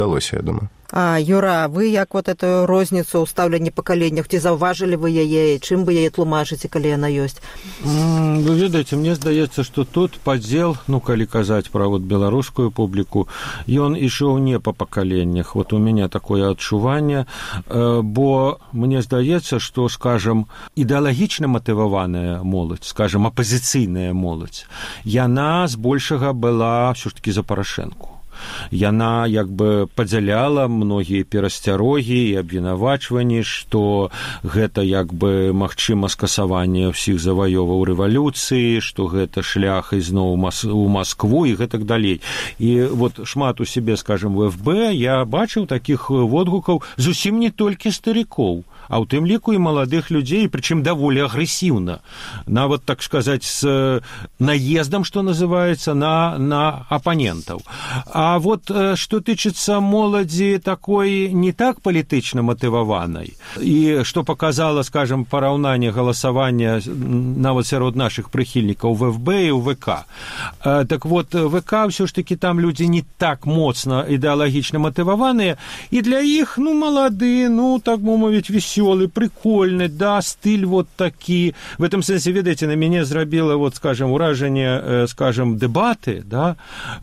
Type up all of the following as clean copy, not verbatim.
удалося, я думаю. Юра, вы як вот эту розніцу ў стаўленні пакаленняў, ці заўважылі вы яе, чым вы яе тлумачыце, калі яна ёсць? Вы ведаеце, мне здаецца, што тут падзел, калі казаць пра беларускую публіку, ён ішоў не па пакаленнях. Вот у мяне такое адчуванне, бо мне здаецца, што, скажам, ідэалагічна матываваная моладзь, скажам, апазіцыйная моладзь, яна збольшага была ўсё ж такі за Парашэнку. Яна як бы падзяляла многія перасцярогі і абвінавачванні, што гэта як бы магчыма скасаванне ўсіх заваёваў рэвалюцыі, што гэта шлях ізноў у Маскву і гэтак далей. І вот шмат у сябе, скажем, в ФБ я бачыў такіх водгукаў зусім не толькі старикоў, а ў тым ліку і маладых людзей, прычым даволі агрэсіўна. Нават, так сказаць, з наездам, што называецца, на апанентаў. А вот што тычыцца моладзі такой не так палітычна матываванай, і што паказала, скажем, параўнанне галасавання нават сярод нашых прыхільнікаў в ФБ і ў ВК. Так вот, ВК ўсё ж такі там людзі не так моцна ідэалагічна матываваныя, і для іх, малады, так бы мовіць, весёлы, прикольны, да, стыль вот такі. В этом сэнсе, ведаеце, на мяне зрабіла, вот, скажем, уражанне, скажем, дэбаты, да,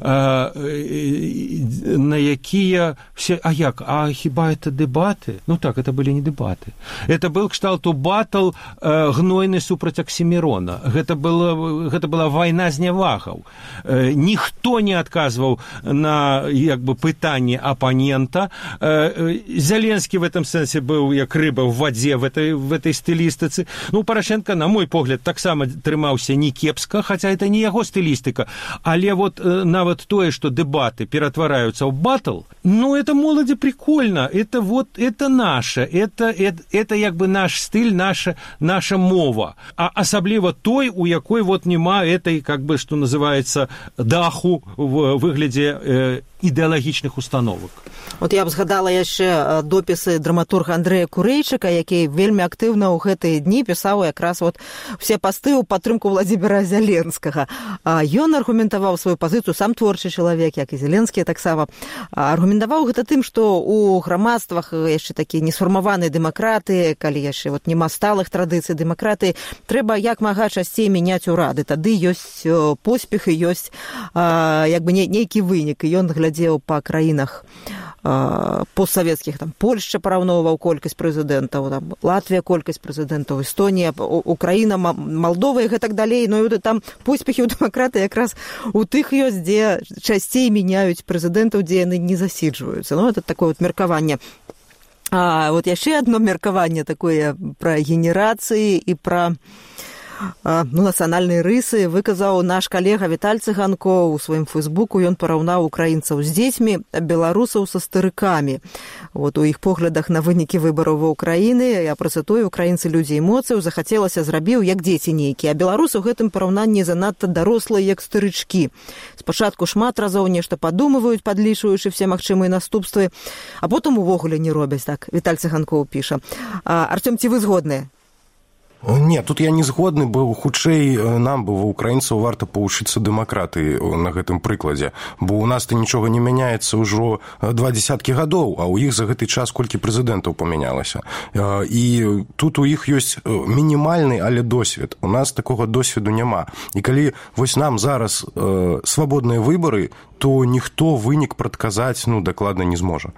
на якія все... хіба это дэбаты? Так, это были не дэбаты. Это был кшталту батл гнойны супраць Оксімірона. Гэта была вайна знявагаў. Ніхто не адказваў на, як бы, пытанне апанента. Зеленскі в этом сэнсе быў як рыба в вадзе в этой стылістыцы. Парашенко, на мой погляд, таксама трымаўся не кепска, хаця это не яго стылістыка. Але вот нават тое, што дэбаты ператвараюцца ў батл, это моладзі прикольно, это наше, это як бы наш стыль, наша мова. А асабліва той, у якой вот нема этой, как бы, што называецца, даху в выглядзе ідэалагічных установак. Вот я б згадала яшчэ допісы драматурга Андрэя Курэйчыка, які вельмі актыўна ў гэтыя дні пісаў якраз все пасты ў падтрымку Владзіміра Зяленскага. Ён аргументаваў сваю пазіцыю, сам творчы чалавек, як і Зеленскі таксама, аргументаваў гэта тым, што ў грамадствах яшчэ такія несфармаваныя дэмакраты, калі яшчэ няма сталых традыцый дэмакраты, трэба як мага часцей мяняць урады. Тады ёсць поспех і ёсць як бы нейкі вынік. І ён глядзеў па краінах постсавецкіх, Польшча параўноўваў колькасць прэзідэнтаў, Латвія колькасць прэзідэнтаў, Эстонія, Украіна, Малдова і гэтак далей. Там поспехі ў дэмакраты якраз у тых ёсць, дзе часцей мяняюць прэзідэнтаў, дзе яны не засіджваюцца. Это такое меркаванне. Вот яшчэ адно меркаванне такое пра генерацыі і пра нацыянальныя рысы выказаў наш калега Віталь Цыганко ў сваім фэйсбуку. Ён параўнаў украінцаў з дзецьмі, беларусаў са старыкамі. У іх поглядах на вынікі выбараў ва Ўкраіны, я працытую, украінцы людзі эмоцыяў, захацелася зрабіў як дзеці нейкія, а беларусы ў гэтым параўнанні занадта дарослыя як старычкі. Спачатку шмат разоў нешта падумваюць, падлічваючы все магчымыя наступствы, а потым увогуле не робяць. Так Віталь Цыганкоў піша. Артём, ці вы згодныя? Не, тут я не згодны, бо хутчэй нам бы, украінцаў, варта павучыцца дэмакратыі на гэтым прыкладзе, бо ў нас-то нічога не мяняецца ўжо 20 гадоў, а ў іх за гэты час колькі прэзідэнтаў памянялася. І тут у іх ёсць мінімальны, але досвед. У нас такога досведу няма. І калі вось нам зараз свабодныя выбары, то ніхто вынік прадказаць дакладна не зможа.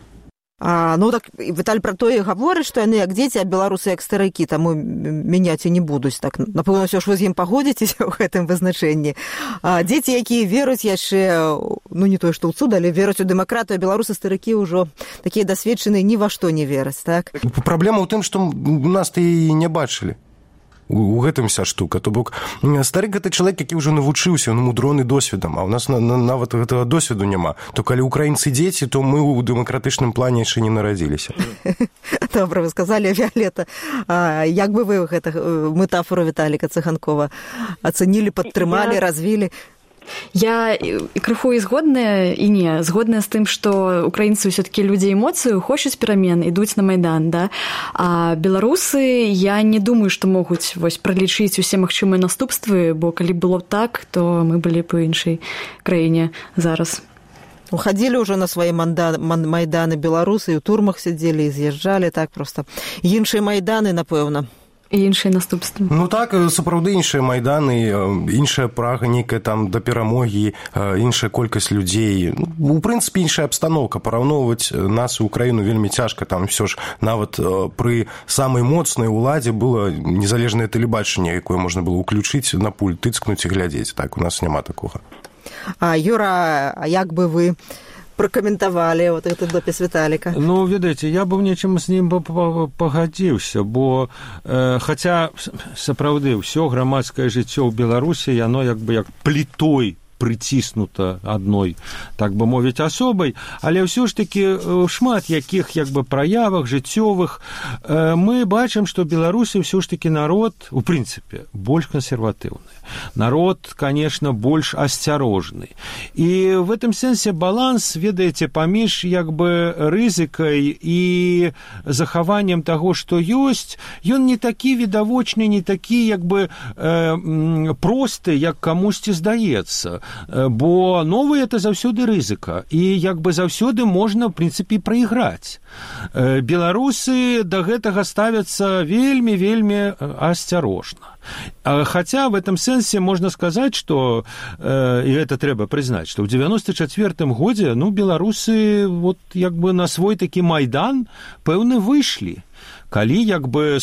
Так Віталь пра тое гаворыць, што яны як дзеці, а беларусы як старыкі, таму мяняць і не будуць. Так, напэўна, ўсё ж вы з ім пагодзіцеся ў гэтым вызначэнні. Дзеці, якія веруць яшчэ, не тое, што ў цуд, але веруць у дэмакратыю, а беларусы старыкі ўжо такія дасведчаныя, ні во што не вераць, так? Праблема ў тым, што у нас-то і не бачылі. У гэтым вся штука. То бок старык гэта чалавек, які ўжо навучыўся, ён мудроны досведам, а ў нас нават гэтага досведу няма. То калі украінцы дзеці, то мы ў дэмакратычным плане яшчэ не нарадзіліся. Добра, вы сказалі, Віолета. Як бы вы гэту метафору Віталіка Цыганкова ацэнілі, падтрымалі, развілі? Я крыху і згодная, і не. Згодная з тым, што украінцы ўсё-такі людзі эмоцыю, хочуць перамен, ідуць на Майдан, да? А беларусы, я не думаю, што могуць пралічыць усе магчымыя наступствы, бо калі было б так, то мы былі б у іншай краіне зараз. Уходили уже на свои майданы белорусы, и в турмах сидели, и з'їжджали, так просто. Іншыя майданы, напэўна. І іншыя наступствы. Ну так, сапраўды іншыя майданы, іншая прага нейкая там да перамогі, іншая колькасць людзей. У прынцыпе, іншая абстаноўка. Параўноўваць нас і Украіну вельмі цяжка. Там ўсё ж нават пры самай моцнай уладзе было незалежнае тэлебачанне, якое можна было ўключыць на пульт, тыцкнуць і глядзець. Так, у нас няма такога. Юра, а як бы вы пракаментавалі вот гэты допіс Віталіка? Ну, ведаеце, я бы в нечым з ім пагадзіўся, бо хаця сапраўды ўсё грамадскае жыццё ў Беларусі, яно як бы як плітой прыціснута адной, так бы мовіць, асобай, але ўсё ж такі шмат якіх як бы праявах жыццёвых мы бачым, што Беларусі ўсё ж такі народ, у прынцыпе, больш кансерватыўны. Народ, конечно, больш асцярожны. І в этом сэнсе баланс, ведаеце, паміж як бы рызыкай і захаваннем таго, што ёсць, ён не такі відавочны, не такі як бы просты, як камусьці здаецца. Бо новае – это заўсёды рызыка. І як бы заўсёды можна, в прынцыпе, прайграць. Беларусы да гэтага ставяцца вельмі асцярожна. Хотя в этом сенсе можно сказать, что, и это трэба признать, что в 94-м годзе, ну, беларусы вот як бы на свой такі майдан, пэўны, выйшлі. Калі як бы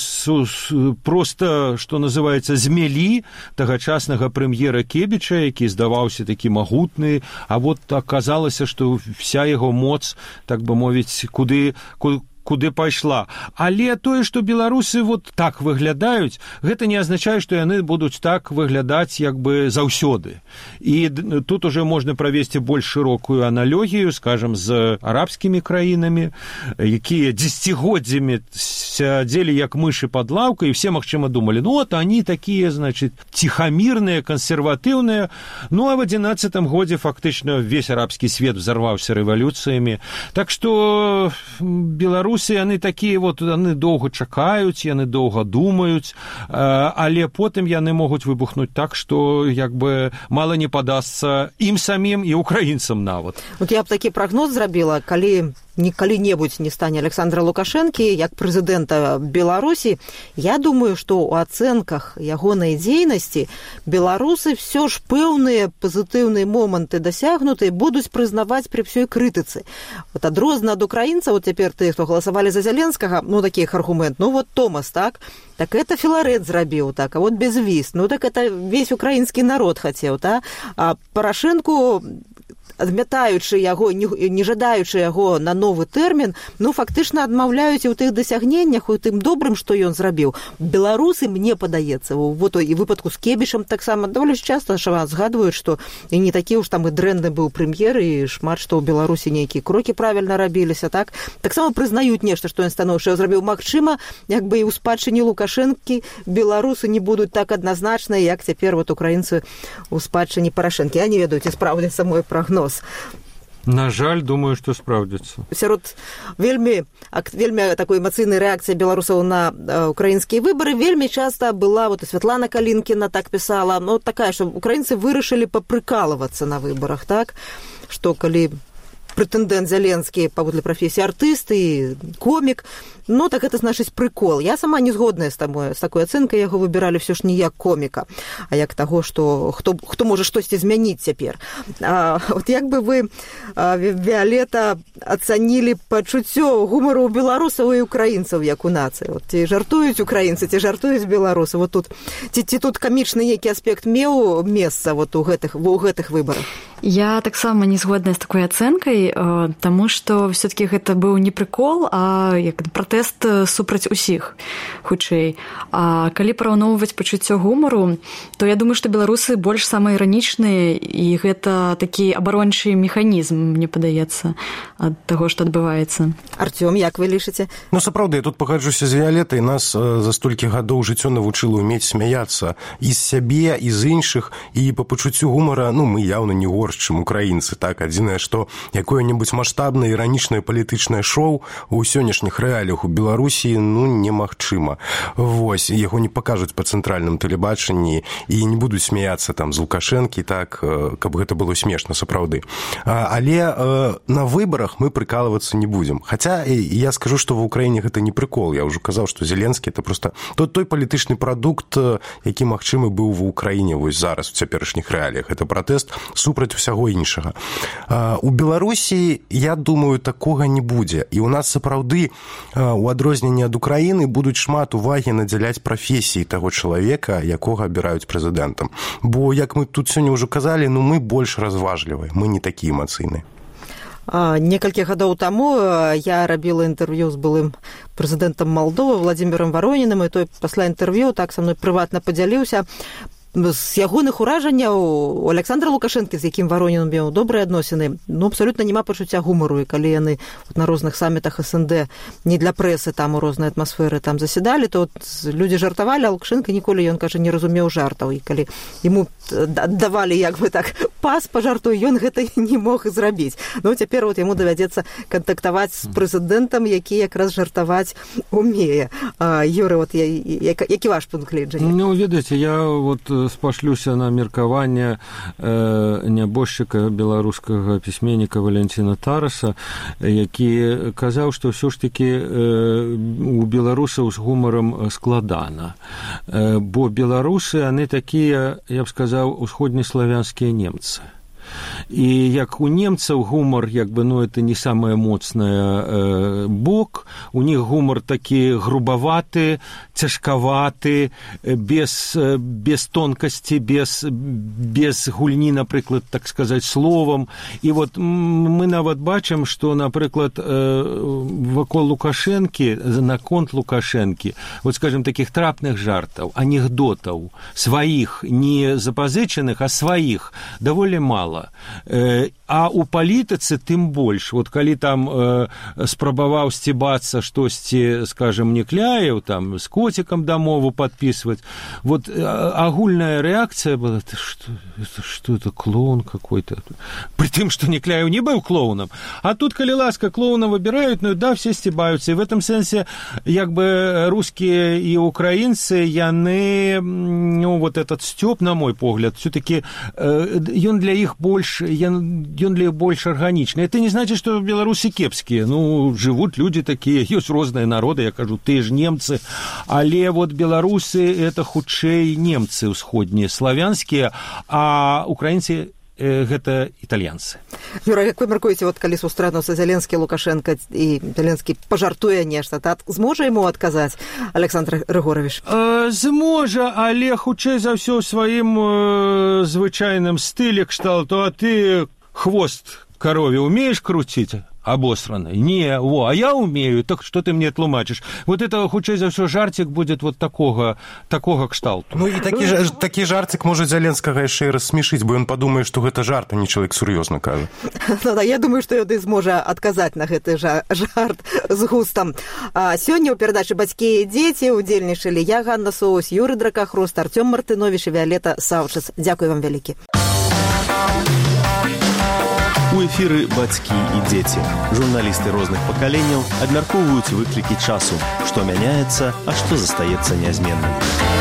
просто, што называецца, змелі тагачаснага прэм'ера Кебіча, які здаваўся такі магутны, а вот аказалася, што вся яго моц, так бы мовіць, куды пайшла. Але тое, што беларусы вот так выглядаюць, гэта не азначае, што яны будуць так выглядаць як бы заўсёды. І тут уже можна правесці больш шырокую аналогію, скажем, з арабскімі краінамі, якія дзесяцігоддзямі сядзелі як мышы пад лаўкай, і все, магчыма, думалі, ну вот они такія, значит, ціхамірныя, кансерватыўныя. Ну, а в 11-м годзе фактычна весь арабскі свет взорваўся рэвалюцыямі. Так што беларусы, яны такія вот, яны доўга чакаюць, яны доўга думаюць, але потым яны могуць выбухнуць так, што як бы мала не падасца ім самім і украінцам нават. Вот я б такі прагноз зрабіла, калі-небудзь не стане Александра Лукашэнкі як прэзідэнта Беларусі, я думаю, што ў ацэнках ягонай дзейнасці беларусы все ж пэўныя пазітыўныя моманты дасягнутыя будуць прызнаваць пры ўсёй крытыцы. Вот адрозна ад украінцаў, вот цяпер тыя, хто галасавалі за Зяленскага, ну, такі іх аргумент, ну, вот Томас, так это Філарэт зрабіў, так, а вот безвіз, ну, так это весь украінскі народ хацеў, так, а Парашэнку, адмятаючы яго, не жадаючы яго на новы тэрмін, ну, фактычна адмаўляюць і ў тых дасягненнях, у тым добрым, што ён зрабіў. Беларусы, мне падаецца, вот і выпадку з Кебічам таксама даволі часта згадваюць, што і не такі уж там і дрэнны быў прэм'ер, і шмат што ў Беларусі нейкія крокі правільна рабіліся, так? Таксама прызнаюць нешта, што ён станоўча зрабіў. Магчыма, як бы і ў спадчыне Лукашэнкі беларусы не будуць так адназначныя, як цяпер вот украінцы ў спадчыне Парашэнкі. Я не ведаю, ці спраўдзіцца мой прагноз. На жаль, думаю, што спраўдзіцца. Сярод вельмі такой эмацыйнай рэакцыі беларусаў на украінскія выбары вельмі часта была, вот і Святлана Калінкіна так пісала, ну, такая, што украінцы вырашылі папрыкалывацца на выбарах, так, што калі прэтэндэнт Зяленскі паводле прафесіі артыст і комік, ну, так это значыць прыкол. Я сама не згодная з такой ацэнкай, яго выбіралі все ж не як коміка, а як таго, што хто можа штосьці змяніць цяпер. Вот як бы вы, Віалета, ацанілі пачуццё гумару ў беларусаў і украінцаў як у нацыі? Вот, ці жартуюць украінцы, ці жартуюць беларусы? Вот тут ці тут камічны нейкі аспект меў месца вот у гэтых выбарах? Я таксама не згодная з такой ацэнкай, таму што все-таки гэта быў не прыкол, а як пратэст супраць усіх, хутчэй. А калі параўноўваць пачуццё гумару, то я думаю, што беларусы больш самаіранічныя, і гэта такі абарончы механізм, мне падаецца, ад таго, што адбываецца. Артём, як вы лічыце? Ну, сапраўды, я тут пагаджуся з Віалетай. Нас за столькі гадоў жыццё навучыла ўмець смяяцца і з сябе, і з іншых, і па пачуццю гумара, ну, мы яўна не горш горш, чым украінцы, так, адзінае, што якое-небудзь маштабнае іранічнае палітычнае шоу у сённяшніх рэаліях у Беларусі, ну, немагчыма. Вось, яго не пакажуць па цэнтральным тэлебачанні і не будуць смяяцца там з Лукашэнкі, так, каб гэта было смешна, сапраўды. Але на выбарах мы прыкалывацца не будзем. Хаця я скажу, што ва Ўкраіне гэта не прыкол. Я ўжо казаў, што Зеленскі это просто той палітычны прадукт, які магчымы быў ва Ўкраіне вось зараз у цяперашніх рэаліях. Это пратэст супраць усяго іншага. У Беларусі, я думаю, такога не будзе. І ў нас сапраўды у адрозненні ад Украіны будуць шмат увагі надзяляць прафесіі таго чалавека, якога абіраюць прэзідэнтам. Бо, як мы тут сёння ўжо казалі, ну мы больш разважлівыя, мы не такія эмацыйныя. Некалькі гадоў таму я рабіла інтэрв'ю з былым прэзідэнтам Малдовы Владзімірам Варонінам, і той пасля інтэрв'ю так са мной прыватна падзяліўся з ягоных уражанняў у Александра Лукашэнкі, з якім Варонін меў добрыя адносіны, ну, абсалютна няма пачуцця гумару, і калі яны на розных самітах СНД не для прэсы там у рознай атмасферы там заседалі, то людзі жартавалі, а Лукашэнка ніколі, ён кажа, не разумеў жартаў, і калі яму давалі як бы так пас па жарту, ён гэта не мог зрабіць. Ну, цяпер вот яму давядзецца кантактаваць з прэзідэнтам, які якраз жартаваць умее. Юры, вот які ваш пункт гледжання? Ну, ведаеце, я вот спашлюся на меркаванне нябожчыка беларускага пісьменніка Валянціна Тараса, які казаў, што ўсё ж такі у беларусаў з гумарам складана. Бо беларусы, яны такія, я б сказаў, усходнеславянскія немцы. І як у немцаў гумар, як бы, ну, это не самое моцное бок, у них гумар такі грубаваты, цяжкаваты, без тонкасці, без гульні, напрыклад, так сказаць, словам. І вот мы нават бачым, што, напрыклад, вакол Лукашэнкі, наконт Лукашэнкі, вот, скажем, такіх трапных жартаў, анекдотаў, сваіх, не запазычаных, а сваіх, даволі мала. А у палітыцы тым больш. Вот калі там спрабаваў сцібацца штосьці, скажем, Некляеў, там, з коцікам дамову падпісваць, вот агульная рэакцыя была, что это, клоун какой-то. При тым, што Некляеў не быў клоунам. А тут, калі ласка, клоуна выбіраюць, ну да, все сцібаюцца. І в этом сэнсе, як бы, рускія і украінцы, яны, ну, вот этот сцёб, на мой погляд, все-таки ён для іх больш, ён для іх больш арганічны. Это не значит, что беларусы кепскія. Ну, живут люди такие, ёсць розныя народы, я кажу, тыя ж немцы, але вот беларусы это хутчэй немцы ўсходнія, славянскія, а украінцы гэта італьянцы. Юра, як вы мяркуеце, вот калі сустрэнуцца Зеленскі, Лукашенко і Зеленскі пажартуе нешта, так зможа яму адказаць Александр Григорович? Зможа, але хутчэй за ўсё ў сваім звычайным стылі кшталту, а ты хвост корове умеешь крутить? Обосранный. Не, а я умею, так что ты мне тлумачишь? Вот это, хутчэй за ўсё, жартик будет вот такого кшталту. Ну і такі жартик можа Зеленскага яшчэ і рассмешыць, бо ён падумае, што гэта жарт, а не чалавек сур'ёзна кажа. Ну да, я думаю, што ён і зможа адказаць на гэты жарт з густам. Сёння ў перадачы «Бацькі і дзеці» удзельнічалі я, Ганна Соус, Юры Дракахруст, Артём Мартынович і Віолета Саўчыц. Дзякуй вам вялікі. У эфіры «Бацькі і дзеці». Журналісты розных пакаленняў абмяркоўваюць выклікі часу, што мяняецца, а што застаецца нязменным.